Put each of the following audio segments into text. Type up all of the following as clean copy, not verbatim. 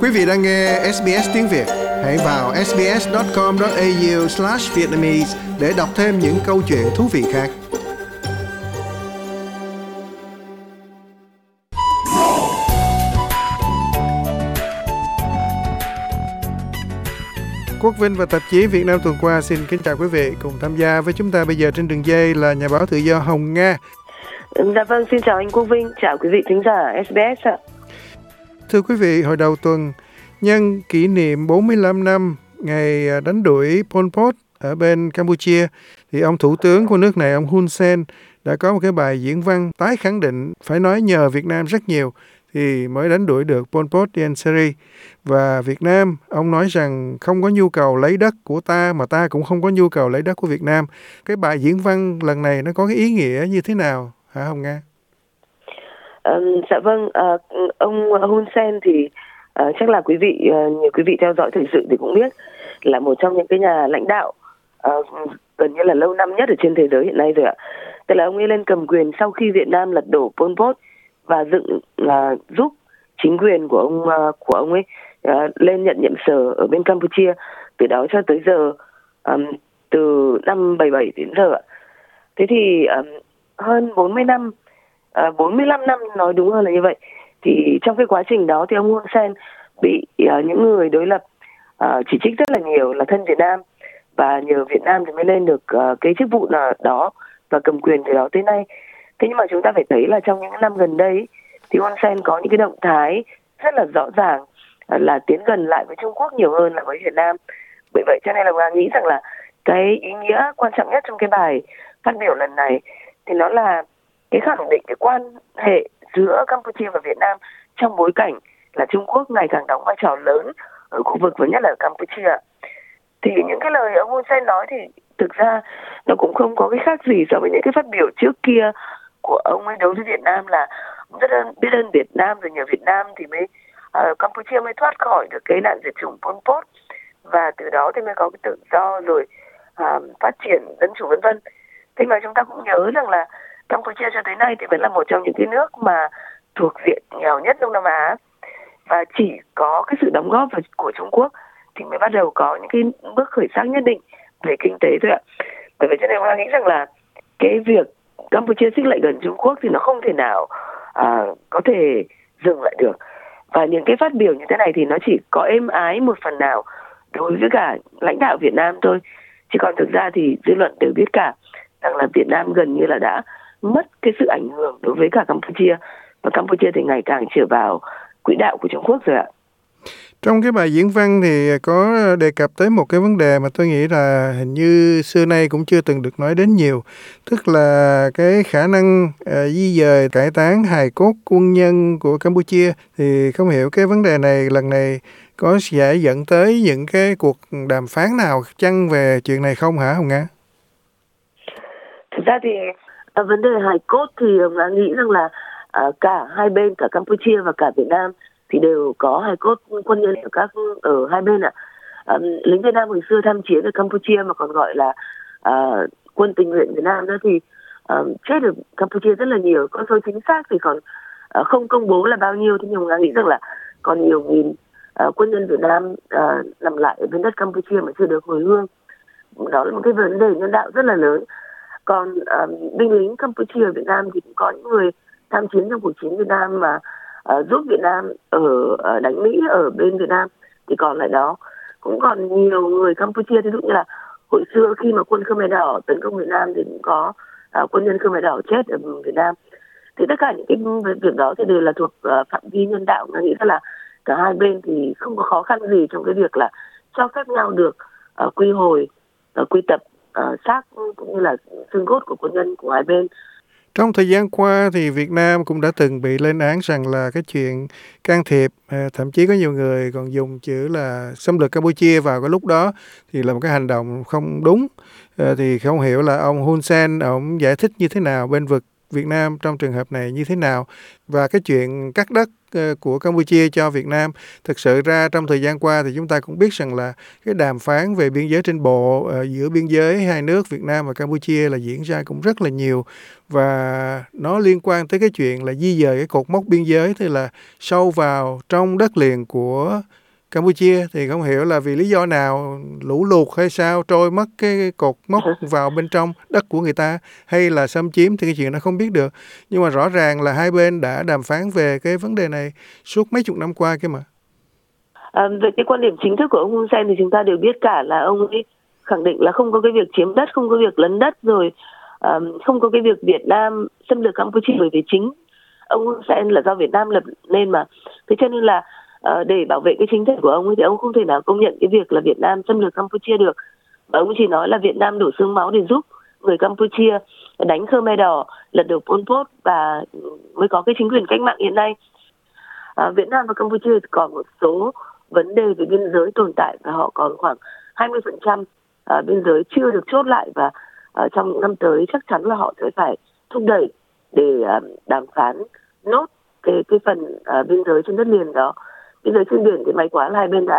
Quý vị đang nghe SBS tiếng Việt. Hãy vào sbs.com.au/vietnamese để đọc thêm những câu chuyện thú vị khác. Quốc Vinh và tạp chí Việt Nam tuần qua xin kính chào quý vị. Cùng tham gia với chúng ta bây giờ trên đường dây là nhà báo tự do Hồng Nga. Dạ vâng, xin chào anh Quốc Vinh, chào quý vị thính giả SBS ạ. Thưa quý vị, hồi đầu tuần, nhân kỷ niệm 45 năm ngày đánh đuổi Pol Pot ở bên Campuchia, thì ông thủ tướng của nước này, ông Hun Sen, đã có một cái bài diễn văn tái khẳng định phải nói nhờ Việt Nam rất nhiều thì mới đánh đuổi được Pol Pot Ieng Sary. Và Việt Nam, ông nói rằng không có nhu cầu lấy đất của ta mà ta cũng không có nhu cầu lấy đất của Việt Nam. Cái bài diễn văn lần này nó có cái ý nghĩa như thế nào hả Hồng Nga? Dạ vâng, ông Hun Sen thì chắc là nhiều quý vị theo dõi thời sự thì cũng biết là một trong những cái nhà lãnh đạo gần như là lâu năm nhất ở trên thế giới hiện nay rồi ạ. Tức là ông ấy lên cầm quyền sau khi Việt Nam lật đổ Pol Pot và giúp chính quyền của ông ấy lên nhận nhiệm sở ở bên Campuchia từ đó cho tới giờ, từ năm 77 đến giờ ạ. Thế thì hơn 40 năm, 45 năm nói đúng hơn là như vậy. Thì trong cái quá trình đó thì ông Hun Sen bị những người đối lập chỉ trích rất là nhiều là thân Việt Nam, và nhờ Việt Nam thì mới lên được cái chức vụ đó và cầm quyền từ đó tới nay. Thế nhưng mà chúng ta phải thấy là trong những năm gần đây thì Hun Sen có những cái động thái rất là rõ ràng là tiến gần lại với Trung Quốc nhiều hơn là với Việt Nam. Bởi vậy cho nên là tôi nghĩ rằng là cái ý nghĩa quan trọng nhất trong cái bài phát biểu lần này thì nó là cái khẳng định cái quan hệ giữa Campuchia và Việt Nam trong bối cảnh là Trung Quốc ngày càng đóng vai trò lớn ở khu vực và nhất là ở Campuchia. Thì những cái lời ông Hun Sen nói thì thực ra nó cũng không có cái khác gì so với những cái phát biểu trước kia của ông ấy đối với Việt Nam, là rất biết ơn Việt Nam, rồi nhờ Việt Nam thì Campuchia mới thoát khỏi được cái nạn diệt chủng Pol Pot, và từ đó thì mới có cái tự do rồi phát triển dân chủ vân vân. Thế mà chúng ta cũng nhớ rằng là Campuchia cho tới nay thì vẫn là một trong những cái nước mà thuộc diện nghèo nhất Đông Nam Á, và chỉ có cái sự đóng góp của Trung Quốc thì mới bắt đầu có những cái bước khởi sắc nhất định về kinh tế thôi ạ. Bởi vậy cho nên tôi nghĩ rằng là cái việc Campuchia xích lại gần Trung Quốc thì nó không thể nào có thể dừng lại được. Và những cái phát biểu như thế này thì nó chỉ có êm ái một phần nào đối với cả lãnh đạo Việt Nam thôi. Chứ còn thực ra thì dư luận đều biết cả rằng là Việt Nam gần như là đã mất cái sự ảnh hưởng đối với cả Campuchia, và Campuchia thì ngày càng trở vào quỹ đạo của Trung Quốc rồi ạ. Trong cái bài diễn văn thì có đề cập tới một cái vấn đề mà tôi nghĩ là hình như xưa nay cũng chưa từng được nói đến nhiều, tức là cái khả năng di dời cải táng hài cốt quân nhân của Campuchia. Thì không hiểu cái vấn đề này lần này có sẽ dẫn tới những cái cuộc đàm phán nào chăng về chuyện này không hả Hồng Nga? Thực ra thì vấn đề hài cốt thì Hồng Nga nghĩ rằng là cả hai bên, cả Campuchia và cả Việt Nam thì đều có hài cốt quân nhân ở hai bên ạ. Lính Việt Nam hồi xưa tham chiến ở Campuchia mà còn gọi là quân tình nguyện Việt Nam đó thì chết ở Campuchia rất là nhiều. Con số chính xác thì còn không công bố là bao nhiêu, thế nhưng mà nghĩ rằng là còn nhiều nghìn quân nhân Việt Nam nằm lại ở bên đất Campuchia mà chưa được hồi hương. Đó là một cái vấn đề nhân đạo rất là lớn. Còn binh lính Campuchia ở Việt Nam thì cũng có những người tham chiến trong cuộc chiến Việt Nam mà giúp Việt Nam ở đánh Mỹ ở bên Việt Nam, thì còn lại đó cũng còn nhiều người Campuchia, ví dụ như là hồi xưa khi mà quân Khmer Đỏ tấn công Việt Nam thì cũng có quân nhân Khmer Đỏ chết ở Việt Nam. Thì tất cả những cái việc đó thì đều là thuộc phạm vi nhân đạo. Tôi nghĩ là cả hai bên thì không có khó khăn gì trong cái việc là cho phép nhau được quy hồi, quy tập xác cũng như là xương cốt của quân nhân của hai bên. Trong thời gian qua thì Việt Nam cũng đã từng bị lên án rằng là cái chuyện can thiệp, thậm chí có nhiều người còn dùng chữ là xâm lược Campuchia vào cái lúc đó thì là một cái hành động không đúng. Thì không hiểu là ông Hun Sen, ông giải thích như thế nào bên vực Việt Nam trong trường hợp này như thế nào? Và cái chuyện cắt đất của Campuchia cho Việt Nam, thực sự ra trong thời gian qua thì chúng ta cũng biết rằng là cái đàm phán về biên giới trên bộ giữa biên giới hai nước Việt Nam và Campuchia là diễn ra cũng rất là nhiều, và nó liên quan tới cái chuyện là di dời cái cột mốc biên giới, tức là sâu vào trong đất liền của Campuchia. Thì không hiểu là vì lý do nào, lũ lụt hay sao, trôi mất cái cột mốc vào bên trong đất của người ta, hay là xâm chiếm, thì cái chuyện đó không biết được. Nhưng mà rõ ràng là hai bên đã đàm phán về cái vấn đề này suốt mấy chục năm qua kia mà. Về cái quan điểm chính thức của ông Hun Sen thì chúng ta đều biết cả, là ông ấy khẳng định là không có cái việc chiếm đất, không có việc lấn đất, rồi không có cái việc Việt Nam xâm lược Campuchia, bởi vì chính ông Hun Sen là do Việt Nam lập nên mà. Thế cho nên là để bảo vệ cái chính thể của ông ấy thì ông không thể nào công nhận cái việc là Việt Nam xâm lược Campuchia được. Và ông chỉ nói là Việt Nam đổ xương máu để giúp người Campuchia đánh Khmer Đỏ, lật đổ Pol Pot và mới có cái chính quyền cách mạng hiện nay. Việt Nam và Campuchia còn một số vấn đề về biên giới tồn tại, và họ còn khoảng 20% biên giới chưa được chốt lại, và trong những năm tới chắc chắn là họ sẽ phải thúc đẩy để đàm phán nốt cái phần biên giới trên đất liền đó. Biên giới trên biển thì may quá là hai bên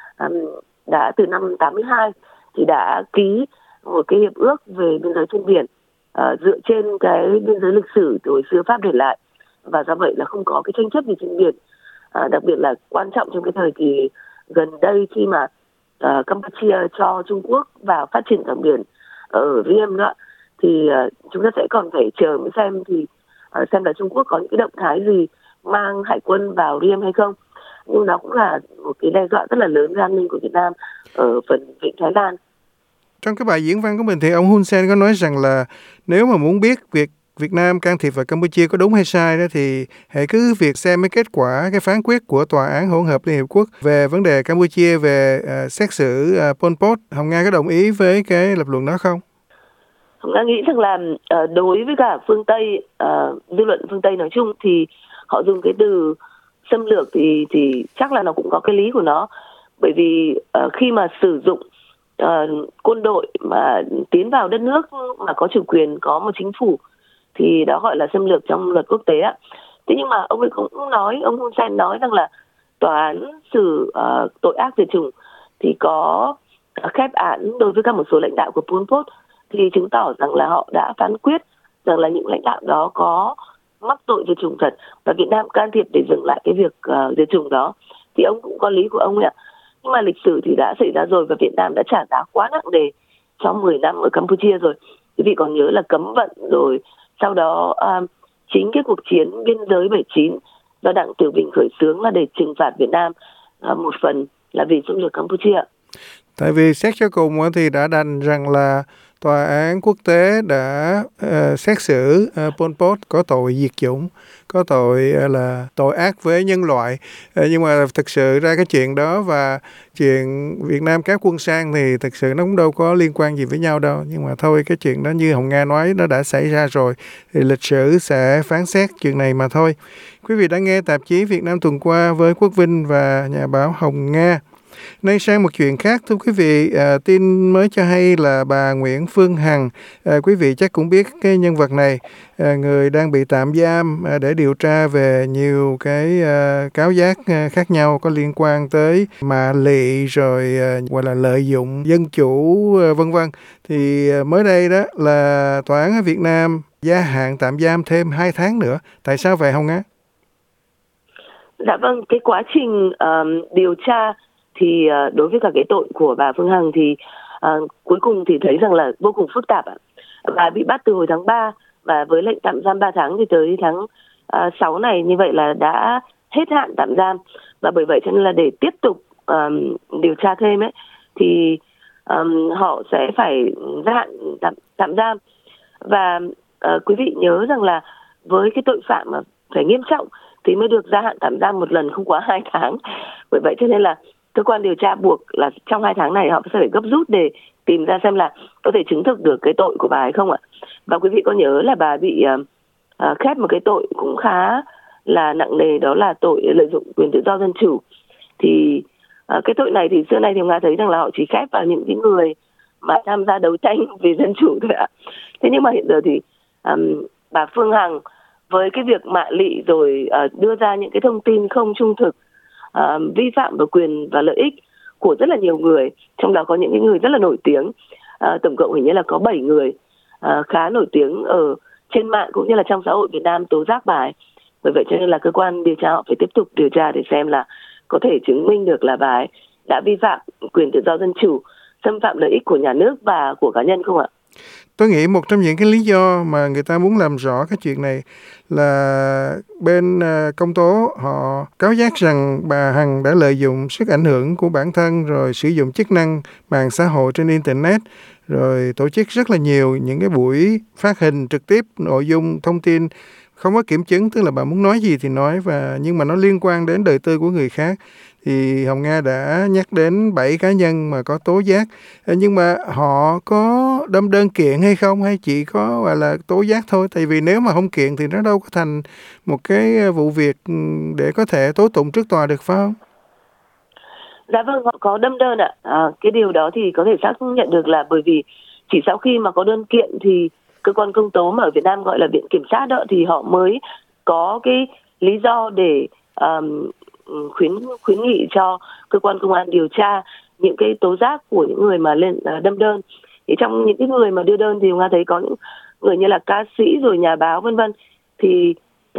đã từ năm 82 thì đã ký một cái hiệp ước về biên giới trên biển dựa trên cái biên giới lịch sử từ hồi xưa Pháp để lại, và do vậy là không có cái tranh chấp gì trên biển. Đặc biệt là quan trọng trong cái thời kỳ gần đây khi mà Campuchia cho Trung Quốc vào phát triển cảng biển ở Ream đó, thì chúng ta sẽ còn phải chờ mới xem là Trung Quốc có những cái động thái gì mang hải quân vào Ream hay không. Nhưng nó cũng là một cái đe dọa rất là lớn với an ninh của Việt Nam ở phần vịnh Thái Lan. Trong cái bài diễn văn của mình thì ông Hun Sen có nói rằng là nếu mà muốn biết việc Việt Nam can thiệp vào Campuchia có đúng hay sai đó, thì hãy cứ việc xem cái kết quả, cái phán quyết của Tòa án hỗn hợp Liên Hiệp Quốc về vấn đề Campuchia về xét xử Pol Pot. Hồng Nga có đồng ý với cái lập luận đó không? Hồng Nga nghĩ rằng là đối với cả phương Tây, dư luận phương Tây nói chung, thì họ dùng cái từ xâm lược thì chắc là nó cũng có cái lý của nó. Bởi vì khi mà sử dụng quân đội mà tiến vào đất nước mà có chủ quyền, có một chính phủ, thì đó gọi là xâm lược trong luật quốc tế ạ. Thế nhưng mà ông ấy cũng nói, ông Hun Sen nói rằng là tòa án xử tội ác diệt chủng thì có khép án đối với các một số lãnh đạo của Pol Pot, thì chứng tỏ rằng là họ đã phán quyết rằng là những lãnh đạo đó có mắc tội diệt chủng thật, và Việt Nam can thiệp để dừng lại cái việc diệt chủng đó. Thì ông cũng có lý của ông ạ. Nhưng mà lịch sử thì đã xảy ra rồi, và Việt Nam đã trả giá quá nặng nề trong 10 năm ở Campuchia rồi. Quý vị còn nhớ là cấm vận, rồi sau đó chính cái cuộc chiến biên giới 79 do Đặng Tiểu Bình khởi xướng là để trừng phạt Việt Nam, một phần là vì xâm lược Campuchia. Tại vì xét cho cùng thì đã đành rằng là Tòa án quốc tế đã xét xử Pol Pot có tội diệt chủng, có tội là tội ác với nhân loại. Nhưng mà thực sự ra cái chuyện đó và chuyện Việt Nam kéo quân sang thì thực sự nó cũng đâu có liên quan gì với nhau đâu. Nhưng mà thôi, cái chuyện đó như Hồng Nga nói, nó đã xảy ra rồi, thì lịch sử sẽ phán xét chuyện này mà thôi. Quý vị đã nghe tạp chí Việt Nam tuần qua với Quốc Vinh và nhà báo Hồng Nga. Nay sang một chuyện khác, thưa quý vị, tin mới cho hay là bà Nguyễn Phương Hằng, quý vị chắc cũng biết cái nhân vật này, người đang bị tạm giam để điều tra về nhiều cái cáo giác khác nhau có liên quan tới mạ lị, rồi gọi là lợi dụng dân chủ vân vân. Thì mới đây đó là Tòa án ở Việt Nam gia hạn tạm giam thêm 2 tháng nữa. Tại sao vậy Hồng Á? Dạ vâng, cái quá trình điều tra thì đối với cả cái tội của bà Phương Hằng thì cuối cùng thì thấy rằng là vô cùng phức tạp ạ. Bà bị bắt từ hồi tháng 3 và với lệnh tạm giam 3 tháng thì tới tháng 6 này, như vậy là đã hết hạn tạm giam. Và bởi vậy cho nên là để tiếp tục điều tra thêm ấy thì họ sẽ phải gia hạn tạm giam. Và quý vị nhớ rằng là với cái tội phạm mà phải nghiêm trọng thì mới được gia hạn tạm giam một lần không quá 2 tháng. Bởi vậy cho nên là cơ quan điều tra buộc là trong 2 tháng này họ sẽ phải gấp rút để tìm ra xem là có thể chứng thực được cái tội của bà hay không ạ. Và quý vị có nhớ là bà bị khép một cái tội cũng khá là nặng nề, đó là tội lợi dụng quyền tự do dân chủ. Thì cái tội này thì xưa nay thì Nga thấy rằng là họ chỉ khép vào những cái người mà tham gia đấu tranh vì dân chủ thôi ạ. Thế nhưng mà hiện giờ thì bà Phương Hằng với cái việc mạ lị rồi đưa ra những cái thông tin không trung thực, vi phạm vào quyền và lợi ích của rất là nhiều người, trong đó có những cái người rất là nổi tiếng. Tổng cộng hình như là có 7 người khá nổi tiếng ở trên mạng cũng như là trong xã hội Việt Nam tố giác bà ấy. Bởi vậy cho nên là cơ quan điều tra họ phải tiếp tục điều tra để xem là có thể chứng minh được là bà ấy đã vi phạm quyền tự do dân chủ, xâm phạm lợi ích của nhà nước và của cá nhân không ạ? Tôi nghĩ một trong những cái lý do mà người ta muốn làm rõ cái chuyện này là bên công tố họ cáo giác rằng bà Hằng đã lợi dụng sức ảnh hưởng của bản thân rồi sử dụng chức năng mạng xã hội trên Internet, rồi tổ chức rất là nhiều những cái buổi phát hình trực tiếp nội dung thông tin không có kiểm chứng, tức là bà muốn nói gì thì nói, nhưng mà nó liên quan đến đời tư của người khác. Thì Hồng Nga đã nhắc đến 7 cá nhân mà có tố giác, nhưng mà họ có đâm đơn kiện hay không, hay chỉ có gọi là tố giác thôi? Tại vì nếu mà không kiện thì nó đâu có thành một cái vụ việc để có thể tố tụng trước tòa được, phải không? Dạ vâng, họ có đâm đơn ạ. Cái điều đó thì có thể xác nhận được là bởi vì chỉ sau khi mà có đơn kiện thì cơ quan công tố mà ở Việt Nam gọi là viện kiểm sát đó, thì họ mới có cái lý do để khuyến nghị cho cơ quan công an điều tra những cái tố giác của những người mà lên đâm đơn. Thì trong những cái người mà đưa đơn thì chúng ta thấy có những người như là ca sĩ rồi nhà báo vân vân thì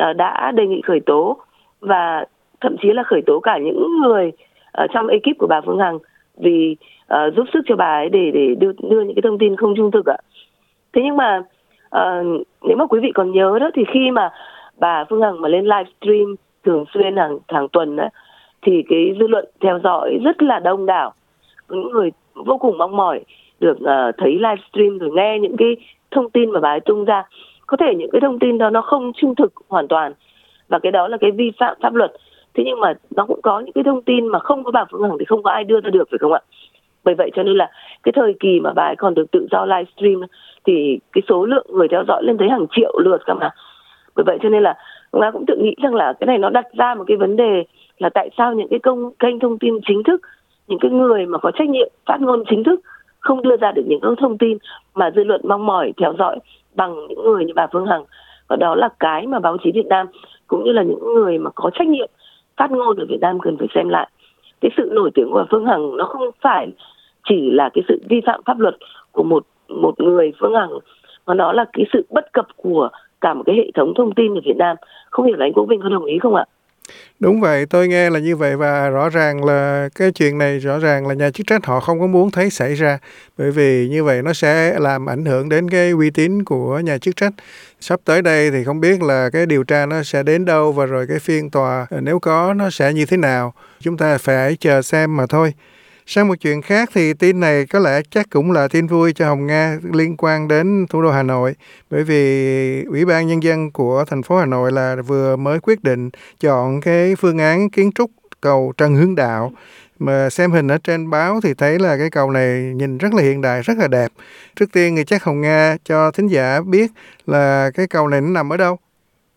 đã đề nghị khởi tố, và thậm chí là khởi tố cả những người trong ekip của bà Phương Hằng vì giúp sức cho bà ấy để đưa những cái thông tin không trung thực ạ. Thế nhưng mà nếu mà quý vị còn nhớ đó, thì khi mà bà Phương Hằng mà lên livestream thường xuyên hàng tuần đó, thì cái dư luận theo dõi rất là đông đảo, những người vô cùng mong mỏi được thấy livestream rồi nghe những cái thông tin mà bà ấy tung ra. Có thể những cái thông tin đó nó không trung thực hoàn toàn và cái đó là cái vi phạm pháp luật. Thế nhưng mà nó cũng có những cái thông tin mà không có bà Phương Hằng thì không có ai đưa ra được, phải không ạ? Bởi vậy cho nên là cái thời kỳ mà bà ấy còn được tự do livestream thì cái số lượng người theo dõi lên tới hàng triệu lượt cơ mà. Bởi vậy cho nên là chúng ta cũng tự nghĩ rằng là cái này nó đặt ra một cái vấn đề là tại sao những cái kênh thông tin chính thức, những cái người mà có trách nhiệm phát ngôn chính thức không đưa ra được những cái thông tin mà dư luận mong mỏi theo dõi bằng những người như bà Phương Hằng. Và đó là cái mà báo chí Việt Nam cũng như là những người mà có trách nhiệm phát ngôn ở Việt Nam cần phải xem lại. Cái sự nổi tiếng của Phương Hằng nó không phải chỉ là cái sự vi phạm pháp luật của một người Phương Hằng, mà nó là cái sự bất cập của cả một cái hệ thống thông tin ở Việt Nam. Không hiểu là anh Quốc Vinh có đồng ý không ạ? Đúng vậy, tôi nghe là như vậy, và rõ ràng là cái chuyện này rõ ràng là nhà chức trách họ không có muốn thấy xảy ra, bởi vì như vậy nó sẽ làm ảnh hưởng đến cái uy tín của nhà chức trách. Sắp tới đây thì không biết là cái điều tra nó sẽ đến đâu, và rồi cái phiên tòa nếu có nó sẽ như thế nào. Chúng ta phải chờ xem mà thôi. Sang một chuyện khác thì tin này có lẽ chắc cũng là tin vui cho Hồng Nga liên quan đến thủ đô Hà Nội, bởi vì Ủy ban Nhân dân của thành phố Hà Nội là vừa mới quyết định chọn cái phương án kiến trúc cầu Trần Hưng Đạo, mà xem hình ở trên báo thì thấy là cái cầu này nhìn rất là hiện đại, rất là đẹp. Trước tiên thì chắc Hồng Nga cho thính giả biết là cái cầu này nó nằm ở đâu.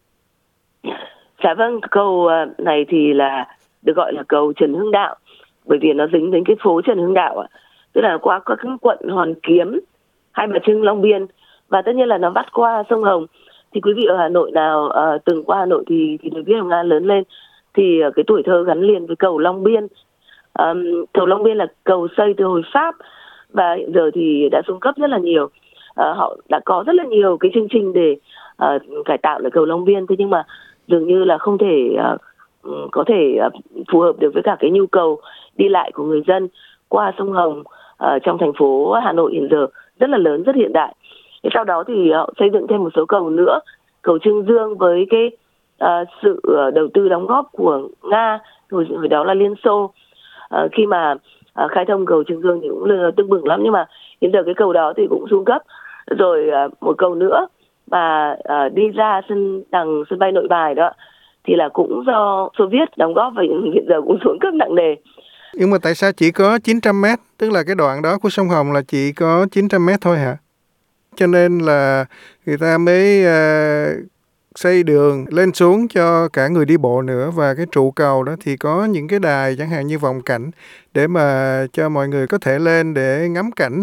Dạ vâng, cầu này thì là được gọi là cầu Trần Hưng Đạo bởi vì nó dính đến cái phố Trần Hưng Đạo ạ, tức là qua các quận Hoàn Kiếm, Hai Bà Trưng, Long Biên, và tất nhiên là nó vắt qua sông Hồng. Thì quý vị ở Hà Nội nào từng qua Hà Nội thì được biết Hồng Nga lớn lên thì cái tuổi thơ gắn liền với cầu Long Biên. Cầu Long Biên là cầu xây từ hồi Pháp và hiện giờ thì đã xuống cấp rất là nhiều. Họ đã có rất là nhiều cái chương trình để cải tạo lại cầu Long Biên, thế nhưng mà dường như là không thể có thể phù hợp được với cả cái nhu cầu đi lại của người dân qua sông Hồng trong thành phố Hà Nội hiện giờ rất là lớn, rất hiện đại. Sau đó thì họ xây dựng thêm một số cầu nữa, cầu Trương Dương với cái sự đầu tư đóng góp của Nga hồi đó là Liên Xô. Khi mà khai thông cầu Trương Dương thì cũng tưng bừng lắm, nhưng mà hiện giờ cái cầu đó thì cũng xuống cấp. Rồi một cầu nữa mà đi ra sân bay Nội Bài đó thì là cũng do Xô Viết đóng góp và hiện giờ cũng xuống cấp nặng nề. Nhưng mà tại sao chỉ có 900 mét? Tức là cái đoạn đó của sông Hồng là chỉ có 900 mét thôi hả? Cho nên là người ta mới xây đường lên xuống cho cả người đi bộ nữa, và cái trụ cầu đó thì có những cái đài chẳng hạn như vọng cảnh để mà cho mọi người có thể lên để ngắm cảnh.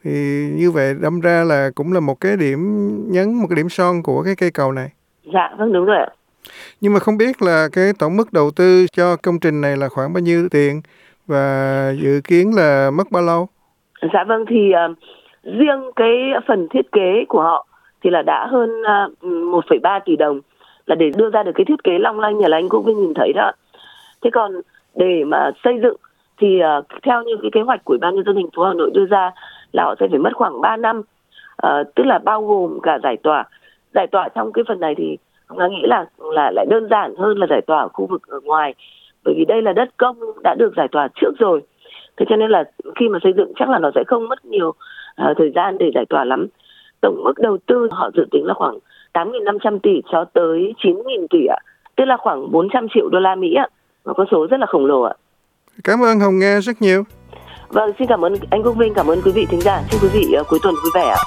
Thì như vậy đâm ra là cũng là một cái điểm nhấn, một cái điểm son của cái cây cầu này. Dạ vâng, đúng rồi ạ. Nhưng mà không biết là cái tổng mức đầu tư cho công trình này là khoảng bao nhiêu tiền và dự kiến là mất bao lâu? Dạ vâng, thì riêng cái phần thiết kế của họ thì là đã hơn 1,3 tỷ đồng là để đưa ra được cái thiết kế long lanh như là anh Quốc Vinh nhìn thấy đó. Thế còn để mà xây dựng thì theo như cái kế hoạch của Ủy ban nhân dân thành phố Hà Nội đưa ra là họ sẽ phải mất khoảng 3 năm, tức là bao gồm cả giải tỏa. Giải tỏa trong cái phần này thì tôi nghĩ là lại đơn giản hơn là giải tỏa ở khu vực ở ngoài, bởi vì đây là đất công đã được giải tỏa trước rồi. Thế cho nên là khi mà xây dựng chắc là nó sẽ không mất nhiều thời gian để giải tỏa lắm. Tổng mức đầu tư họ dự tính là khoảng 8.500 tỷ cho tới 9.000 tỷ ạ, tức là khoảng 400 triệu đô la Mỹ ạ. Một con số rất là khổng lồ ạ. Cảm ơn Hồng Nga rất nhiều. Vâng, xin cảm ơn anh Quốc Vinh, cảm ơn quý vị thính giả. Chúc quý vị cuối tuần vui vẻ ạ.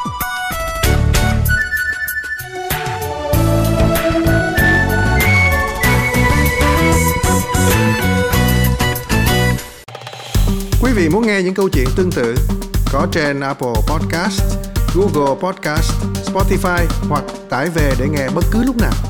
Quý vị muốn nghe những câu chuyện tương tự có trên Apple Podcast, Google Podcast, Spotify hoặc tải về để nghe bất cứ lúc nào.